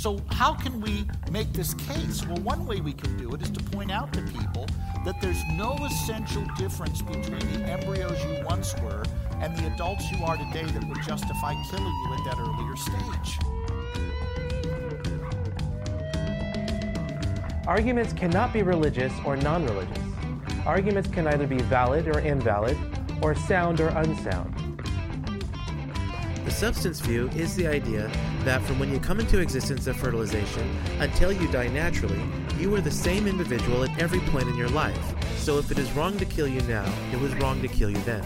So how can we make this case? Well, one way we can do it is to point out to people that there's no essential difference between the embryos you once were and the adults you are today that would justify killing you at that earlier stage. Arguments cannot be religious or non-religious. Arguments can either be valid or invalid, or sound or unsound. The substance view is the idea that from when you come into existence at fertilization until you die naturally, you are the same individual at every point in your life. So if it is wrong to kill you now, it was wrong to kill you then.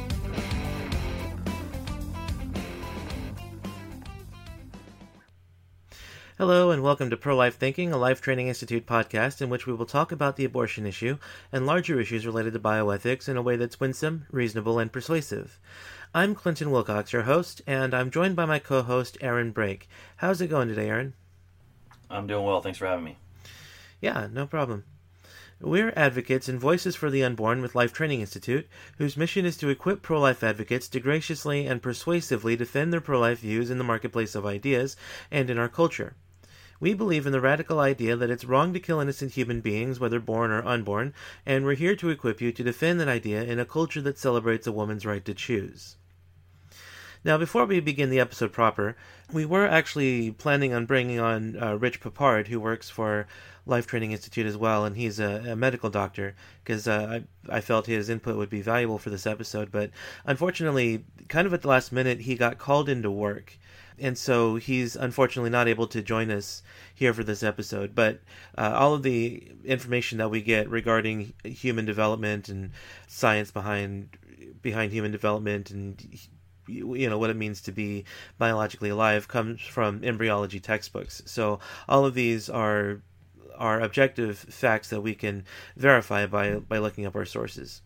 Hello and welcome to Pro-Life Thinking, a Life Training Institute podcast in which we will talk about the abortion issue and larger issues related to bioethics in a way that's winsome, reasonable, and persuasive. I'm Clinton Wilcox, your host, and I'm joined by my co-host, Aaron Brake. How's it going today, Aaron? I'm doing well. Thanks for having me. Yeah, no problem. We're advocates and voices for the unborn with Life Training Institute, whose mission is to equip pro-life advocates to graciously and persuasively defend their pro-life views in the marketplace of ideas and in our culture. We believe in the radical idea that it's wrong to kill innocent human beings, whether born or unborn, and we're here to equip you to defend that idea in a culture that celebrates a woman's right to choose. Now, before we begin the episode proper, we were actually planning on bringing on Rich Peppard, who works for Life Training Institute as well, and he's a medical doctor, because I felt his input would be valuable for this episode, but unfortunately, kind of at the last minute, he got called into work. And so he's unfortunately not able to join us here for this episode. But all of the information that we get regarding human development and science behind human development and what it means to be biologically alive comes from embryology textbooks. So all of these are objective facts that we can verify by looking up our sources.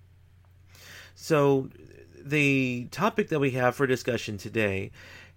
So the topic that we have for discussion today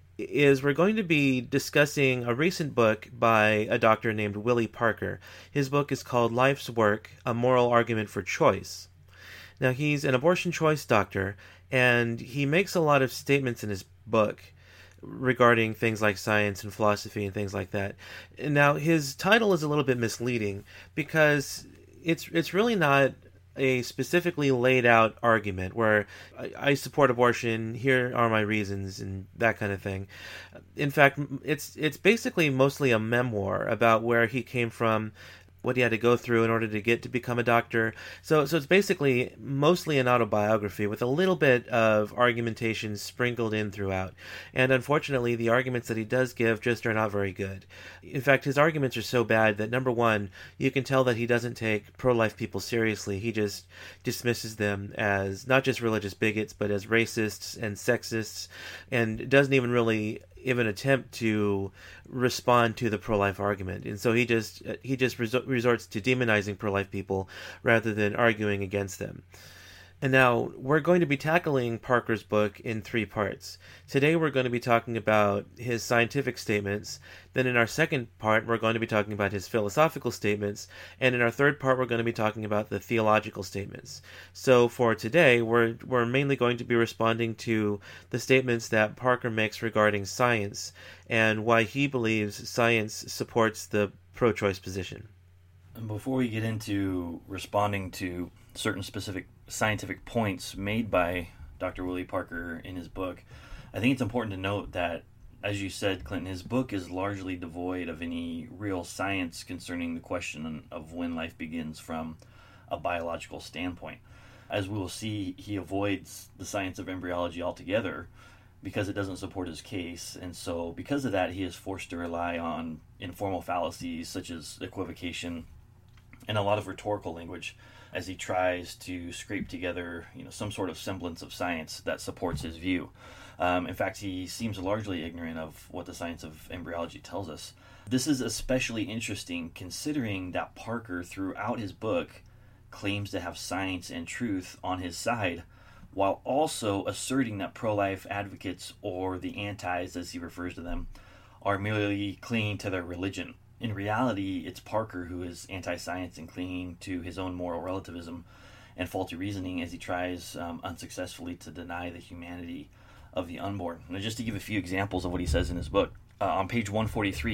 is we're going to be discussing a recent book by a doctor named Willie Parker. His book is called Life's Work, A Moral Argument for Choice. Now, he's an abortion choice doctor, and he makes a lot of statements in his book regarding things like science and philosophy and things like that. Now, his title is a little bit misleading because it's really not a specifically laid out argument where I support abortion, here are my reasons, and that kind of thing. In fact, it's basically mostly a memoir about where he came from, what he had to go through in order to get to become a doctor. So it's basically mostly an autobiography with a little bit of argumentation sprinkled in throughout. And unfortunately, the arguments that he does give just are not very good. In fact, his arguments are so bad that, number one, you can tell that he doesn't take pro-life people seriously. He just dismisses them as not just religious bigots, but as racists and sexists, and doesn't even attempt to respond to the pro-life argument. And so he just resorts to demonizing pro-life people rather than arguing against them. And now we're going to be tackling Parker's book in 3 parts. Today we're going to be talking about his scientific statements. Then in our second part we're going to be talking about his philosophical statements. And in our third part we're going to be talking about the theological statements. So for today we're mainly going to be responding to the statements that Parker makes regarding science and why he believes science supports the pro-choice position. And before we get into responding to certain specific scientific points made by Dr. Willie Parker in his book, I think it's important to note that, as you said, Clinton, his book is largely devoid of any real science concerning the question of when life begins from a biological standpoint. As we will see, he avoids the science of embryology altogether because it doesn't support his case, and so because of that, he is forced to rely on informal fallacies such as equivocation and a lot of rhetorical language as he tries to scrape together, some sort of semblance of science that supports his view. In fact, he seems largely ignorant of what the science of embryology tells us. This is especially interesting considering that Parker, throughout his book, claims to have science and truth on his side, while also asserting that pro-life advocates, or the antis as he refers to them, are merely clinging to their religion. In reality, it's Parker who is anti-science and clinging to his own moral relativism and faulty reasoning as he tries unsuccessfully to deny the humanity of the unborn. Now, just to give a few examples of what he says in his book, on page 143,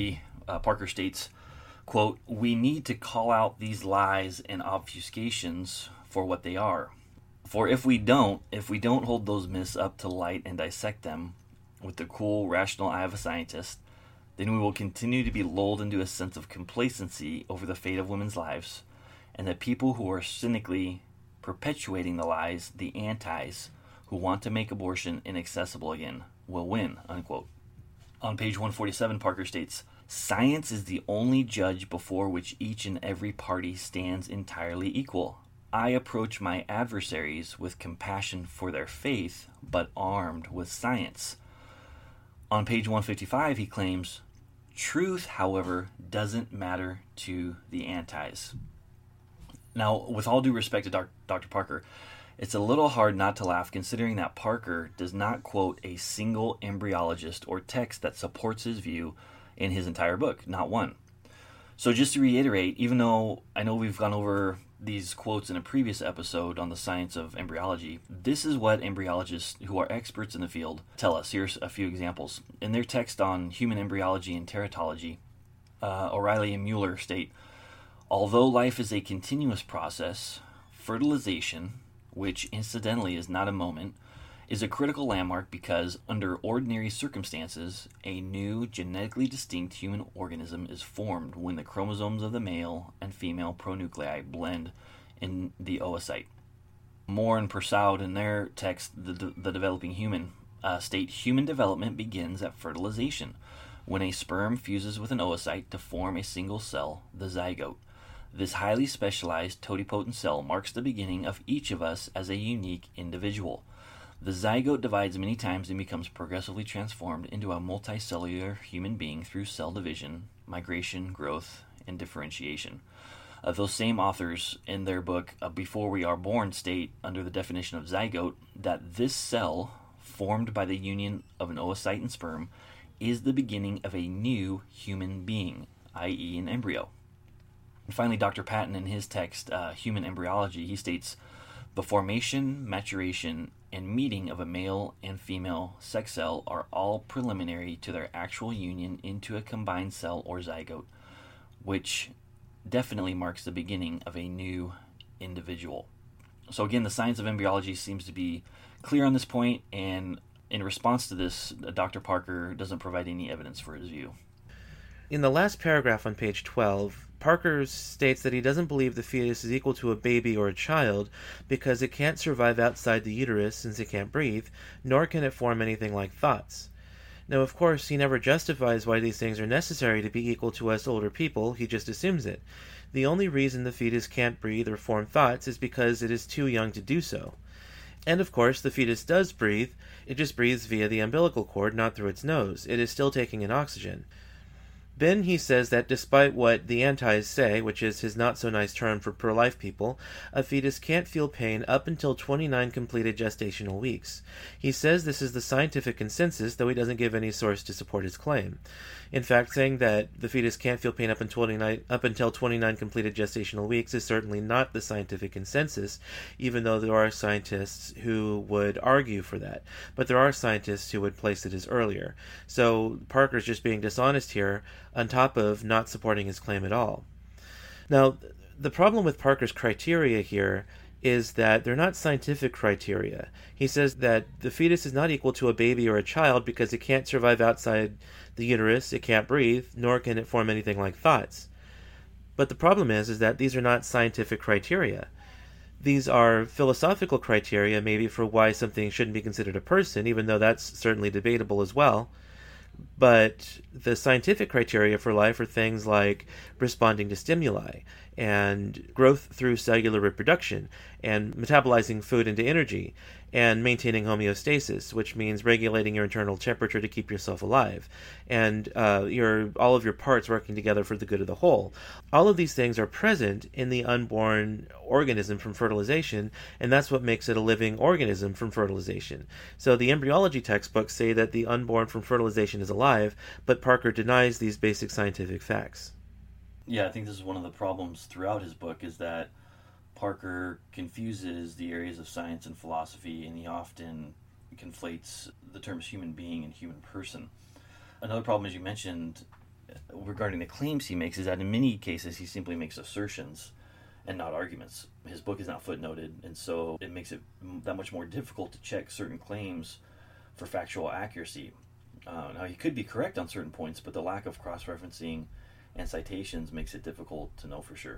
Parker states, quote, "We need to call out these lies and obfuscations for what they are. For if we don't hold those myths up to light and dissect them with the cool, rational eye of a scientist, then we will continue to be lulled into a sense of complacency over the fate of women's lives, and the people who are cynically perpetuating the lies, the antis, who want to make abortion inaccessible again, will win," unquote. On page 147, Parker states, "Science is the only judge before which each and every party stands entirely equal. I approach my adversaries with compassion for their faith, but armed with science." On page 155, he claims, "Truth, however, doesn't matter to the antis." Now, with all due respect to Dr. Parker, it's a little hard not to laugh considering that Parker does not quote a single embryologist or text that supports his view in his entire book, not one. So just to reiterate, even though I know we've gone over these quotes in a previous episode on the science of embryology, this is what embryologists who are experts in the field tell us. Here's a few examples. In their text on human embryology and teratology, O'Reilly and Mueller state, "Although life is a continuous process, fertilization, which incidentally is not a moment, is a critical landmark because, under ordinary circumstances, a new genetically distinct human organism is formed when the chromosomes of the male and female pronuclei blend in the oocyte." Moore and Persaud, in their text, The Developing Human, state, "Human development begins at fertilization, when a sperm fuses with an oocyte to form a single cell, the zygote. This highly specialized totipotent cell marks the beginning of each of us as a unique individual. The zygote divides many times and becomes progressively transformed into a multicellular human being through cell division, migration, growth, and differentiation." Those same authors, in their book Before We Are Born, state, under the definition of zygote, that this cell, formed by the union of an oocyte and sperm, is the beginning of a new human being, i.e. an embryo. And finally, Dr. Patton, in his text, Human Embryology, he states, "The formation, maturation, and meeting of a male and female sex cell are all preliminary to their actual union into a combined cell or zygote, which definitely marks the beginning of a new individual." So again, the science of embryology seems to be clear on this point, and in response to this, Dr. Parker doesn't provide any evidence for his view. In the last paragraph on page 12, Parker states that he doesn't believe the fetus is equal to a baby or a child because it can't survive outside the uterus since it can't breathe, nor can it form anything like thoughts. Now, of course, he never justifies why these things are necessary to be equal to us older people, he just assumes it. The only reason the fetus can't breathe or form thoughts is because it is too young to do so. And of course, the fetus does breathe, it just breathes via the umbilical cord, not through its nose. It is still taking in oxygen. Then he says that despite what the antis say, which is his not-so-nice term for pro-life people, a fetus can't feel pain up until 29 completed gestational weeks. He says this is the scientific consensus, though he doesn't give any source to support his claim. In fact, saying that the fetus can't feel pain up until 29 completed gestational weeks is certainly not the scientific consensus, even though there are scientists who would argue for that. But there are scientists who would place it as earlier. So Parker's just being dishonest here, on top of not supporting his claim at all. Now, the problem with Parker's criteria here is that they're not scientific criteria. He says that the fetus is not equal to a baby or a child because it can't survive outside the uterus, it can't breathe, nor can it form anything like thoughts. But the problem is that these are not scientific criteria. These are philosophical criteria, maybe, for why something shouldn't be considered a person, even though that's certainly debatable as well. But the scientific criteria for life are things like responding to stimuli and growth through cellular reproduction and metabolizing food into energy and maintaining homeostasis, which means regulating your internal temperature to keep yourself alive, and all of your parts working together for the good of the whole. All of these things are present in the unborn organism from fertilization, and that's what makes it a living organism from fertilization. So the embryology textbooks say that the unborn from fertilization is alive, but Parker denies these basic scientific facts. Yeah, I think this is one of the problems throughout his book, is that Parker confuses the areas of science and philosophy, and he often conflates the terms human being and human person. Another problem, as you mentioned, regarding the claims he makes is that in many cases he simply makes assertions and not arguments. His book is not footnoted, and so it makes it that much more difficult to check certain claims for factual accuracy. Now, he could be correct on certain points, but the lack of cross-referencing and citations makes it difficult to know for sure.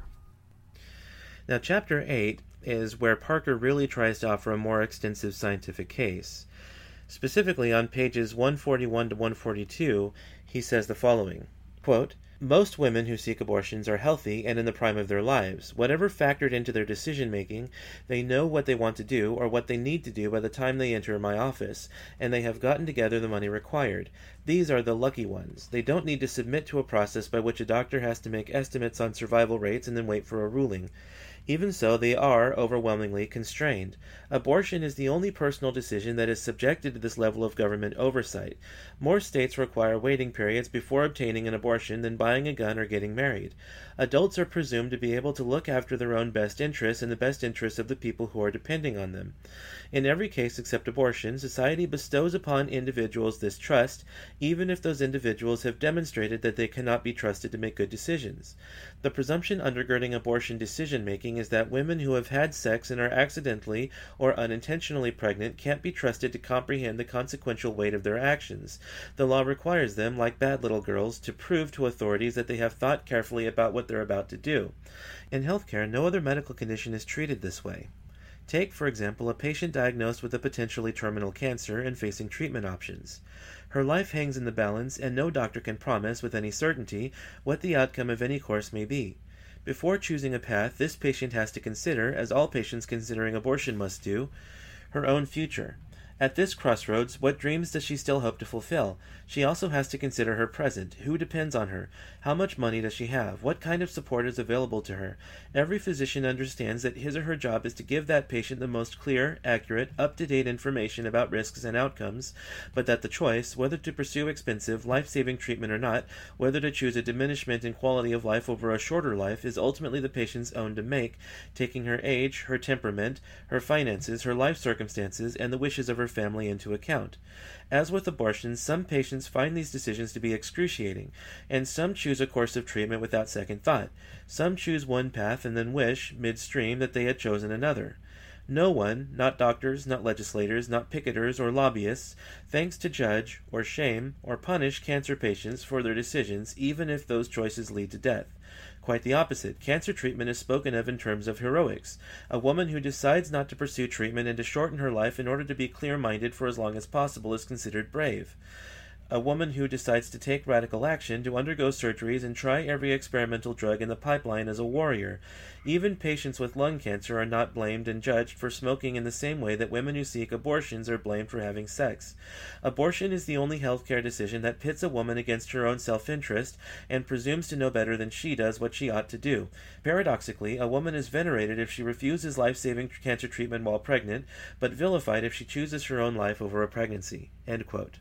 Now, Chapter 8 is where Parker really tries to offer a more extensive scientific case. Specifically, on pages 141 to 142, he says the following, quote, "Most women who seek abortions are healthy and in the prime of their lives. Whatever factored into their decision-making, they know what they want to do or what they need to do by the time they enter my office, and they have gotten together the money required. These are the lucky ones. They don't need to submit to a process by which a doctor has to make estimates on survival rates and then wait for a ruling. Even so, they are overwhelmingly constrained. Abortion is the only personal decision that is subjected to this level of government oversight. More states require waiting periods before obtaining an abortion than buying a gun or getting married. Adults are presumed to be able to look after their own best interests and the best interests of the people who are depending on them. In every case except abortion, society bestows upon individuals this trust, even if those individuals have demonstrated that they cannot be trusted to make good decisions. The presumption undergirding abortion decision-making is that women who have had sex and are accidentally or unintentionally pregnant can't be trusted to comprehend the consequential weight of their actions. The law requires them, like bad little girls, to prove to authorities that they have thought carefully about what they're about to do. In healthcare, no other medical condition is treated this way. Take, for example, a patient diagnosed with a potentially terminal cancer and facing treatment options. Her life hangs in the balance, and no doctor can promise with any certainty what the outcome of any course may be. Before choosing a path, this patient has to consider, as all patients considering abortion must do, her own future. At this crossroads, what dreams does she still hope to fulfill? She also has to consider her present. Who depends on her? How much money does she have? What kind of support is available to her? Every physician understands that his or her job is to give that patient the most clear, accurate, up-to-date information about risks and outcomes, but that the choice, whether to pursue expensive, life-saving treatment or not, whether to choose a diminishment in quality of life over a shorter life, is ultimately the patient's own to make, taking her age, her temperament, her finances, her life circumstances, and the wishes of her family into account. As with abortions, some patients find these decisions to be excruciating, and some choose a course of treatment without second thought. Some choose one path and then wish, midstream, that they had chosen another. No one, not doctors, not legislators, not picketers or lobbyists, thinks to judge, or shame, or punish cancer patients for their decisions, even if those choices lead to death. Quite the opposite. Cancer treatment is spoken of in terms of heroics. A woman who decides not to pursue treatment and to shorten her life in order to be clear-minded for as long as possible is considered brave. A woman who decides to take radical action, to undergo surgeries and try every experimental drug in the pipeline is a warrior. Even patients with lung cancer are not blamed and judged for smoking in the same way that women who seek abortions are blamed for having sex. Abortion is the only healthcare decision that pits a woman against her own self-interest and presumes to know better than she does what she ought to do. Paradoxically, a woman is venerated if she refuses life-saving cancer treatment while pregnant, but vilified if she chooses her own life over a pregnancy." End quote.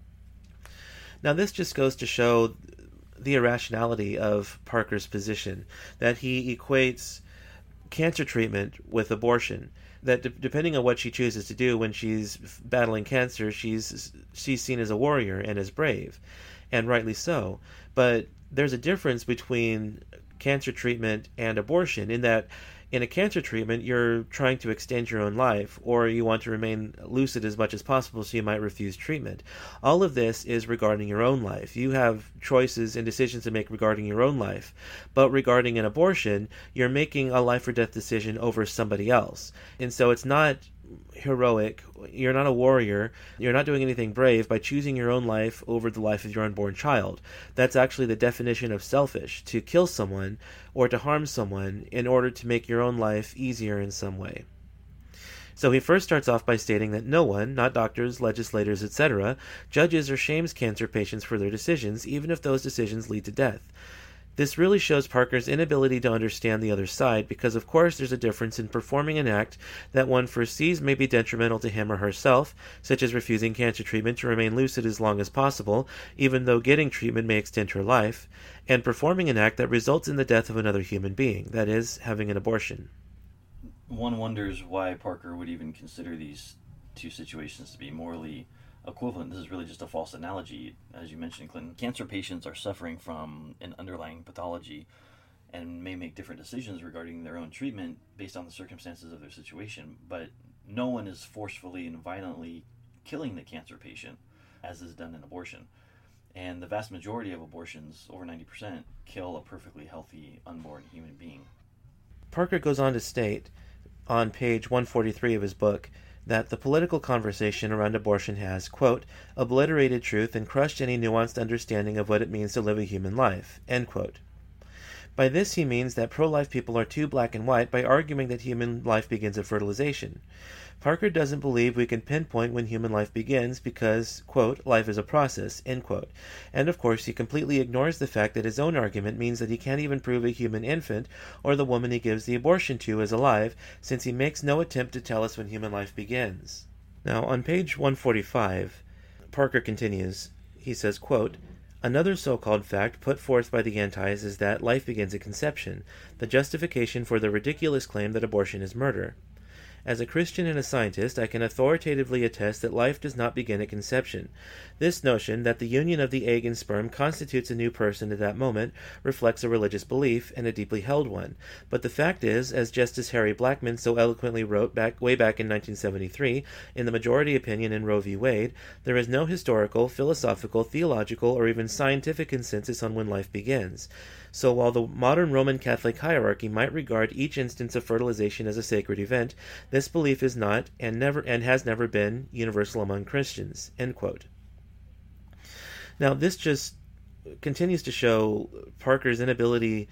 Now, this just goes to show the irrationality of Parker's position, that he equates cancer treatment with abortion, that depending on what she chooses to do when she's battling cancer, she's seen as a warrior and as brave, and rightly so. But there's a difference between cancer treatment and abortion in that in a cancer treatment, you're trying to extend your own life, or you want to remain lucid as much as possible, so you might refuse treatment. All of this is regarding your own life. You have choices and decisions to make regarding your own life. But regarding an abortion, you're making a life or death decision over somebody else. And so it's not heroic, you're not a warrior, you're not doing anything brave by choosing your own life over the life of your unborn child. That's actually the definition of selfish, to kill someone or to harm someone in order to make your own life easier in some way. So he first starts off by stating that no one, not doctors, legislators, etc., judges or shames cancer patients for their decisions, even if those decisions lead to death. This really shows Parker's inability to understand the other side, because of course there's a difference in performing an act that one foresees may be detrimental to him or herself, such as refusing cancer treatment to remain lucid as long as possible, even though getting treatment may extend her life, and performing an act that results in the death of another human being, that is, having an abortion. One wonders why Parker would even consider these two situations to be morally equivalent. This is really just a false analogy, as you mentioned, Clinton. Cancer patients are suffering from an underlying pathology and may make different decisions regarding their own treatment based on the circumstances of their situation, but no one is forcefully and violently killing the cancer patient, as is done in abortion. And the vast majority of abortions, over 90%, kill a perfectly healthy unborn human being. Parker goes on to state, on page 143 of his book, that the political conversation around abortion has, quote, obliterated truth and crushed any nuanced understanding of what it means to live a human life, end quote. By this he means that pro-life people are too black and white by arguing that human life begins at fertilization. Parker doesn't believe we can pinpoint when human life begins because, quote, life is a process, end quote. And of course he completely ignores the fact that his own argument means that he can't even prove a human infant or the woman he gives the abortion to is alive, since he makes no attempt to tell us when human life begins. Now, on page 145, Parker continues. He says, quote, another so-called fact put forth by the antis is that life begins at conception, the justification for the ridiculous claim that abortion is murder. As a Christian and a scientist, I can authoritatively attest that life does not begin at conception. This notion that the union of the egg and sperm constitutes a new person at that moment reflects a religious belief, and a deeply held one. But the fact is, as Justice Harry Blackmun so eloquently wrote way back in 1973, in the majority opinion in Roe v. Wade, there is no historical, philosophical, theological, or even scientific consensus on when life begins. So while the modern Roman Catholic hierarchy might regard each instance of fertilization as a sacred event, this belief is not and has never been universal among Christians, end quote. Now, this just continues to show Parker's inability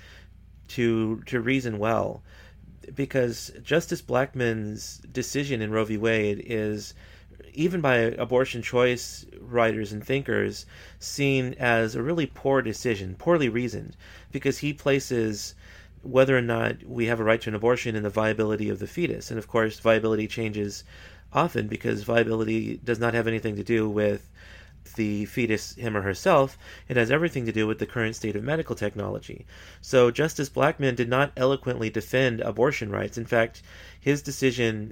to reason well, because Justice Blackmun's decision in Roe v. Wade is, even by abortion choice writers and thinkers, seen as a really poor decision, poorly reasoned, because he places whether or not we have a right to an abortion in the viability of the fetus. And of course, viability changes often because viability does not have anything to do with the fetus, him or herself. It has everything to do with the current state of medical technology. So Justice Blackmun did not eloquently defend abortion rights. In fact, his decision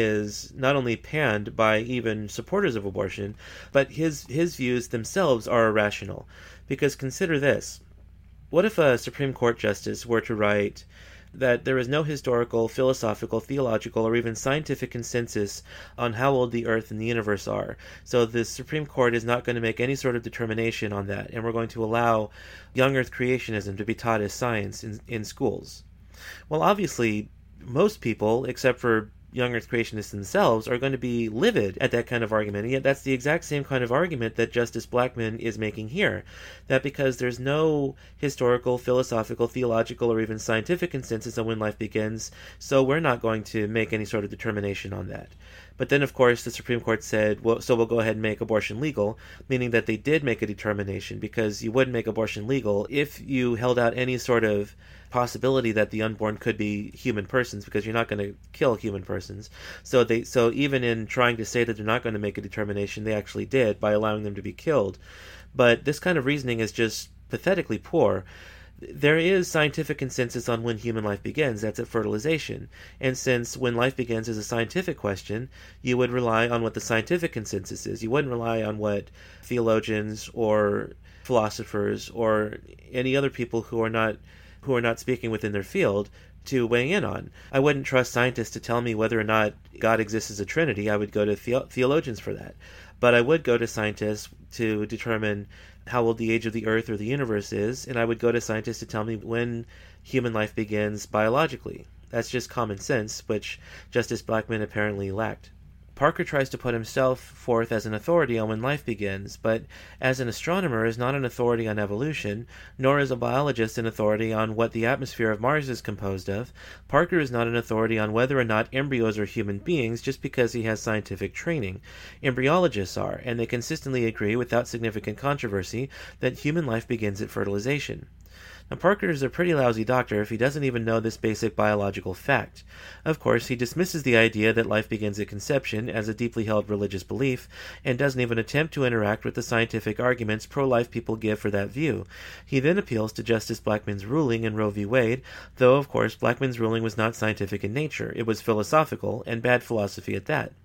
is not only panned by even supporters of abortion, but his views themselves are irrational. Because consider this. What if a Supreme Court justice were to write that there is no historical, philosophical, theological, or even scientific consensus on how old the Earth and the universe are? So the Supreme Court is not going to make any sort of determination on that, and we're going to allow young Earth creationism to be taught as science in schools. Well, obviously, most people, except for young Earth creationists themselves, are going to be livid at that kind of argument. And yet that's the exact same kind of argument that Justice Blackmun is making here. That because there's no historical, philosophical, theological, or even scientific consensus on when life begins, so we're not going to make any sort of determination on that. But then, of course, the Supreme Court said, well, so we'll go ahead and make abortion legal, meaning that they did make a determination, because you wouldn't make abortion legal if you held out any sort of possibility that the unborn could be human persons, because you're not going to kill human persons. So even in trying to say that they're not going to make a determination, they actually did by allowing them to be killed. But this kind of reasoning is just pathetically poor. There is scientific consensus on when human life begins. That's at fertilization. And since when life begins is a scientific question, you would rely on what the scientific consensus is. You wouldn't rely on what theologians or philosophers or any other people who are not speaking within their field to weigh in on. I wouldn't trust scientists to tell me whether or not God exists as a trinity. I would go to theologians for that. But I would go to scientists to determine how old the age of the Earth or the universe is, and I would go to scientists to tell me when human life begins biologically. That's just common sense, which Justice Blackmun apparently lacked. Parker tries to put himself forth as an authority on when life begins, but as an astronomer is not an authority on evolution, nor is a biologist an authority on what the atmosphere of Mars is composed of. Parker is not an authority on whether or not embryos are human beings just because he has scientific training. Embryologists are, and they consistently agree without significant controversy that human life begins at fertilization. Now, Parker is a pretty lousy doctor if he doesn't even know this basic biological fact. Of course, he dismisses the idea that life begins at conception as a deeply held religious belief, and doesn't even attempt to interact with the scientific arguments pro-life people give for that view. He then appeals to Justice Blackmun's ruling in Roe v. Wade, though, of course, Blackmun's ruling was not scientific in nature. It was philosophical, and bad philosophy at that.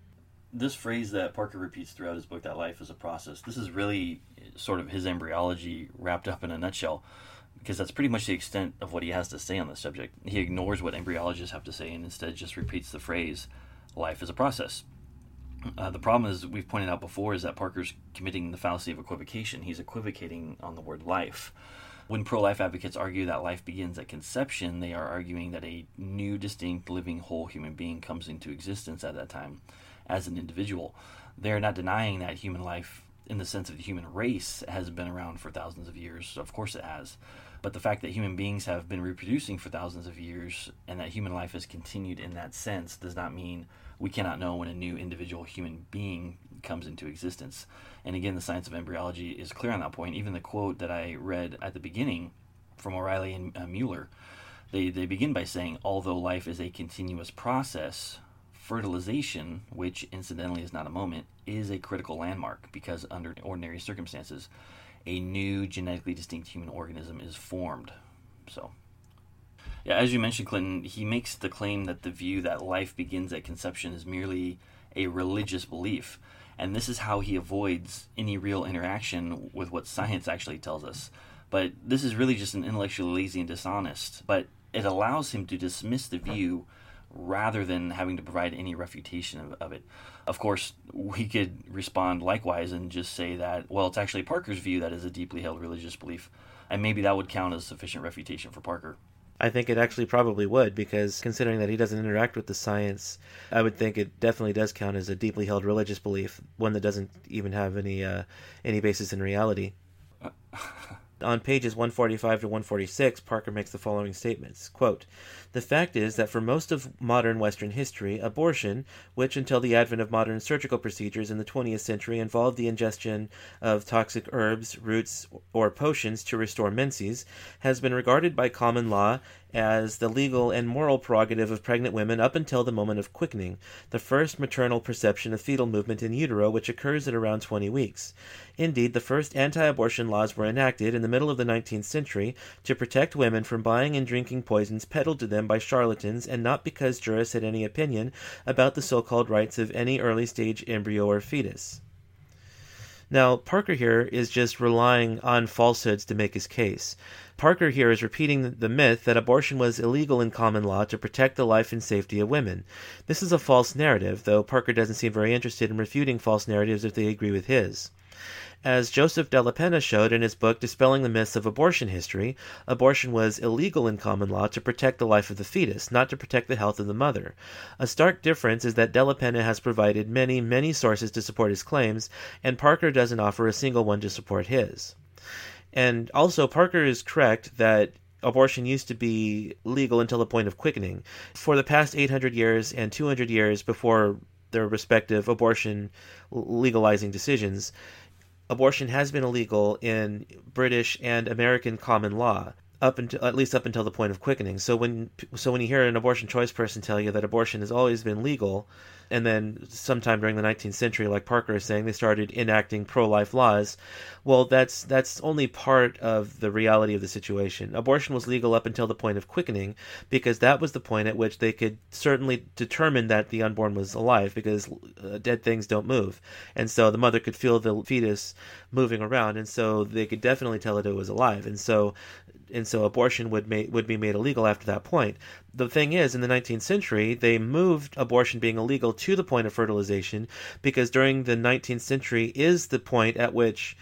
This phrase that Parker repeats throughout his book, that life is a process, this is really sort of his embryology wrapped up in a nutshell, because that's pretty much the extent of what he has to say on this subject. He ignores what embryologists have to say and instead just repeats the phrase, life is a process. The problem, as we've pointed out before, is that Parker's committing the fallacy of equivocation. He's equivocating on the word life. When pro-life advocates argue that life begins at conception, they are arguing that a new, distinct, living, whole human being comes into existence at that time as an individual. They're not denying that human life, in the sense of the human race, has been around for thousands of years. Of course it has. But the fact that human beings have been reproducing for thousands of years and that human life has continued in that sense does not mean we cannot know when a new individual human being comes into existence. And again, the science of embryology is clear on that point. Even the quote that I read at the beginning from O'Reilly and Mueller, they begin by saying, although life is a continuous process, fertilization, which incidentally is not a moment, is a critical landmark because under ordinary circumstances, a new genetically distinct human organism is formed. So, yeah, as you mentioned, Clinton, he makes the claim that the view that life begins at conception is merely a religious belief. And this is how he avoids any real interaction with what science actually tells us. But this is really just an intellectually lazy and dishonest. But it allows him to dismiss the view rather than having to provide any refutation of it. Of course, we could respond likewise and just say that, well, it's actually Parker's view that is a deeply held religious belief. And maybe that would count as sufficient refutation for Parker. I think it actually probably would, because considering that he doesn't interact with the science, I would think it definitely does count as a deeply held religious belief, one that doesn't even have any basis in reality. On pages 145 to 146, Parker makes the following statements, quote, "The fact is that for most of modern Western history, abortion, which until the advent of modern surgical procedures in the 20th century involved the ingestion of toxic herbs, roots, or potions to restore menses, has been regarded by common law as the legal and moral prerogative of pregnant women up until the moment of quickening, the first maternal perception of fetal movement in utero, which occurs at around 20 weeks. Indeed, the first anti-abortion laws were enacted in the middle of the 19th century to protect women from buying and drinking poisons peddled to them by charlatans, and not because jurists had any opinion about the so-called rights of any early-stage embryo or fetus." Now, Parker here is just relying on falsehoods to make his case. Parker here is repeating the myth that abortion was illegal in common law to protect the life and safety of women. This is a false narrative, though Parker doesn't seem very interested in refuting false narratives if they agree with his. As Joseph Della Penna showed in his book Dispelling the Myths of Abortion History, abortion was illegal in common law to protect the life of the fetus, not to protect the health of the mother. A stark difference is that Della Penna has provided many, many sources to support his claims, and Parker doesn't offer a single one to support his. And also, Parker is correct that abortion used to be legal until the point of quickening. For the past 800 years and 200 years before their respective abortion legalizing decisions, abortion has been illegal in British and American common law, at least up until the point of quickening. So when you hear an abortion choice person tell you that abortion has always been legal, and then sometime during the 19th century, like Parker is saying, they started enacting pro-life laws, well, that's only part of the reality of the situation. Abortion was legal up until the point of quickening, because that was the point at which they could certainly determine that the unborn was alive, because dead things don't move. And so the mother could feel the fetus moving around, and so they could definitely tell it was alive. And so abortion would be made illegal after that point. The thing is, in the 19th century, they moved abortion being illegal to the point of fertilization, because during the 19th century is the point at which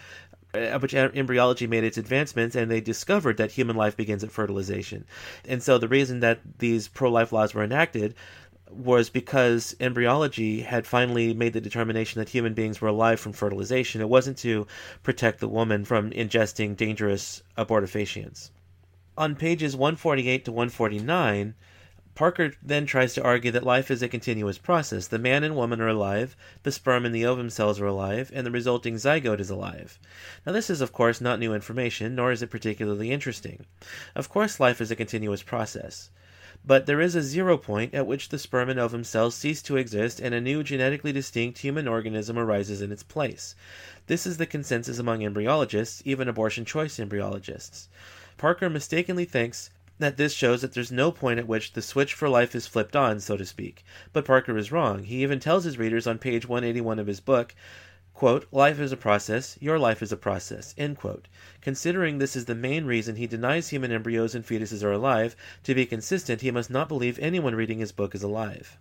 embryology made its advancements, and they discovered that human life begins at fertilization. And so the reason that these pro-life laws were enacted was because embryology had finally made the determination that human beings were alive from fertilization. It wasn't to protect the woman from ingesting dangerous abortifacients. On pages 148 to 149, Parker then tries to argue that life is a continuous process. The man and woman are alive, the sperm and the ovum cells are alive, and the resulting zygote is alive. Now this is, of course, not new information, nor is it particularly interesting. Of course, life is a continuous process. But there is a zero point at which the sperm and ovum cells cease to exist and a new genetically distinct human organism arises in its place. This is the consensus among embryologists, even abortion choice embryologists. Parker mistakenly thinks that this shows that there's no point at which the switch for life is flipped on, so to speak. But Parker is wrong. He even tells his readers on page 181 of his book, quote, "Life is a process, your life is a process," end quote. Considering this is the main reason he denies human embryos and fetuses are alive, to be consistent, he must not believe anyone reading his book is alive.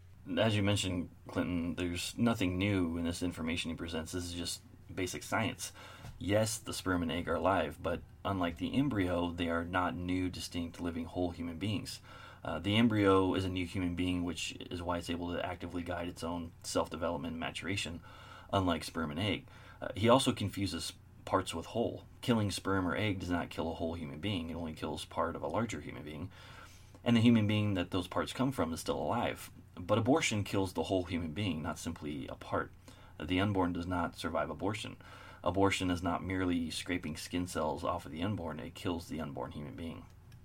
As you mentioned, Clinton, there's nothing new in this information he presents. This is just basic science. Yes, the sperm and egg are alive, but unlike the embryo, they are not new, distinct, living, whole human beings. The embryo is a new human being, which is why it's able to actively guide its own self-development and maturation, unlike sperm and egg. He also confuses parts with whole. Killing sperm or egg does not kill a whole human being. It only kills part of a larger human being. And the human being that those parts come from is still alive. But abortion kills the whole human being, not simply a part. The unborn does not survive abortion. Abortion is not merely scraping skin cells off of the unborn, it kills the unborn human being.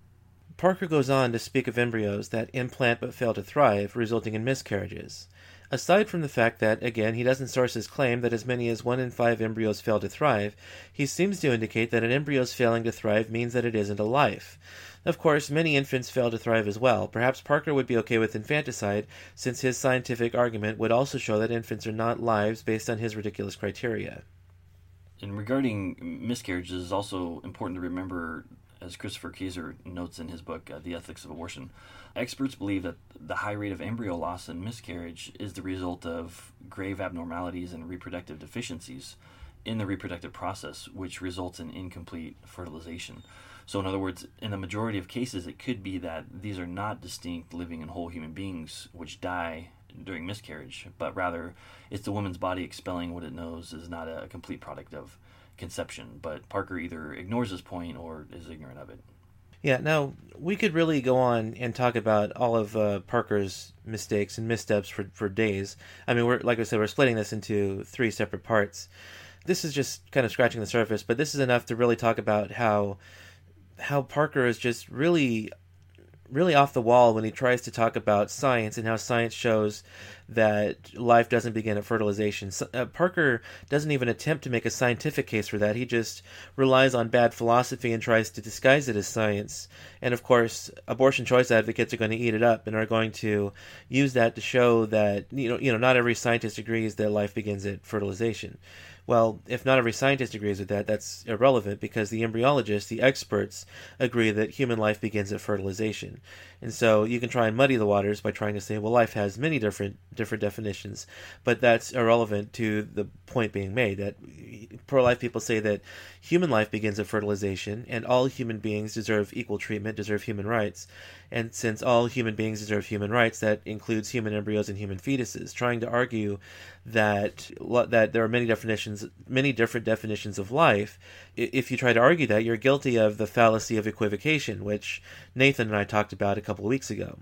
Parker goes on to speak of embryos that implant but fail to thrive, resulting in miscarriages. Aside from the fact that, again, he doesn't source his claim that as many as 1 in 5 embryos fail to thrive, he seems to indicate that an embryo's failing to thrive means that it isn't a life. Of course, many infants fail to thrive as well. Perhaps Parker would be okay with infanticide, since his scientific argument would also show that infants are not lives based on his ridiculous criteria. And regarding miscarriages, it's also important to remember, as Christopher Kaeser notes in his book, The Ethics of Abortion, experts believe that the high rate of embryo loss and miscarriage is the result of grave abnormalities and reproductive deficiencies in the reproductive process, which results in incomplete fertilization. So in other words, in the majority of cases, it could be that these are not distinct, living and whole human beings which die during miscarriage, but rather it's the woman's body expelling what it knows is not a complete product of conception. But Parker either ignores this point or is ignorant of it. Yeah, now, we could really go on and talk about all of Parker's mistakes and missteps for days. I mean, like I said, we're splitting this into 3 separate parts. This is just kind of scratching the surface, but this is enough to really talk about how Parker is just really off the wall when he tries to talk about science and how science shows that life doesn't begin at fertilization. Parker doesn't even attempt to make a scientific case for that. He just relies on bad philosophy and tries to disguise it as science. And of course, abortion choice advocates are going to eat it up and are going to use that to show that not every scientist agrees that life begins at fertilization. Well, if not every scientist agrees with that, that's irrelevant because the embryologists, the experts, agree that human life begins at fertilization. And so you can try and muddy the waters by trying to say, well, life has many different definitions, but that's irrelevant to the point being made, that pro-life people say that human life begins at fertilization and all human beings deserve equal treatment, deserve human rights. And since all human beings deserve human rights, that includes human embryos and human fetuses, trying to argue that there are many different definitions of life. If you try to argue that, you're guilty of the fallacy of equivocation, which Nathan and I talked about a couple of weeks ago.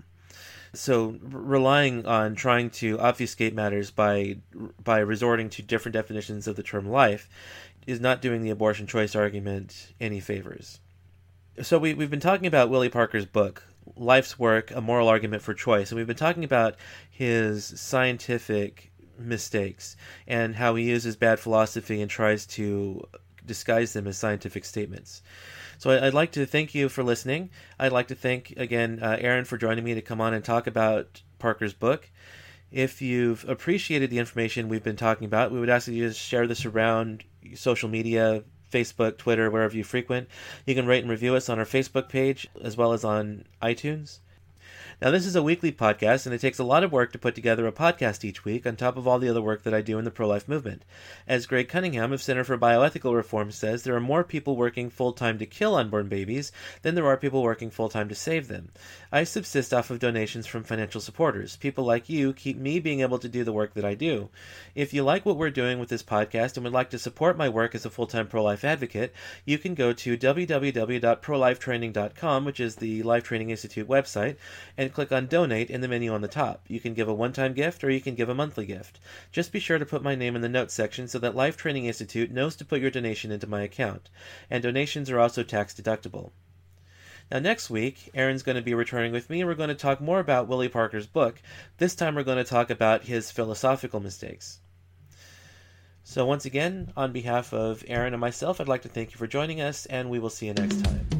So relying on trying to obfuscate matters by resorting to different definitions of the term life is not doing the abortion choice argument any favors. So we've been talking about Willie Parker's book, Life's Work, A Moral Argument for Choice, and we've been talking about his scientific mistakes and how he uses bad philosophy and tries to disguise them as scientific statements. So I'd like to thank you for listening. I'd like to thank, again, Aaron for joining me to come on and talk about Parker's book. If you've appreciated the information we've been talking about, we would ask that you just share this around social media, Facebook, Twitter, wherever you frequent. You can rate and review us on our Facebook page as well as on iTunes. Now, this is a weekly podcast, and it takes a lot of work to put together a podcast each week on top of all the other work that I do in the pro-life movement. As Greg Cunningham of Center for Bioethical Reform says, there are more people working full-time to kill unborn babies than there are people working full-time to save them. I subsist off of donations from financial supporters. People like you keep me being able to do the work that I do. If you like what we're doing with this podcast and would like to support my work as a full-time pro-life advocate, you can go to www.prolifetraining.com, which is the Life Training Institute website, and click on Donate in the menu on the top. You can give a one-time gift or you can give a monthly gift. Just be sure to put my name in the notes section so that Life Training Institute knows to put your donation into my account. And donations are also tax deductible. Now next week, Aaron's going to be returning with me and we're going to talk more about Willie Parker's book. This time we're going to talk about his philosophical mistakes. So once again, on behalf of Aaron and myself, I'd like to thank you for joining us, and we will see you next time.